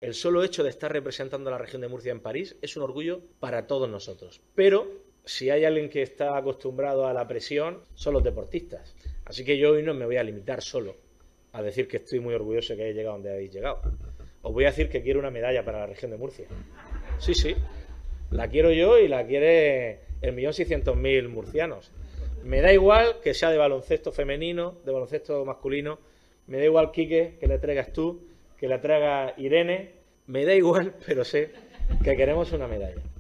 el solo hecho de estar representando a la región de Murcia en París es un orgullo para todos nosotros. Pero si hay alguien que está acostumbrado a la presión, son los deportistas. Así que yo hoy no me voy a limitar solo a decir que estoy muy orgulloso de que hayáis llegado donde habéis llegado. Os voy a decir que quiero una medalla para la región de Murcia. Sí, sí. La quiero yo y la quiere 1.600.000 murcianos. Me da igual que sea de baloncesto femenino, de baloncesto masculino. Me da igual, Quique, que le traigas tú, que le traiga Irene. Me da igual, pero sé que queremos una medalla.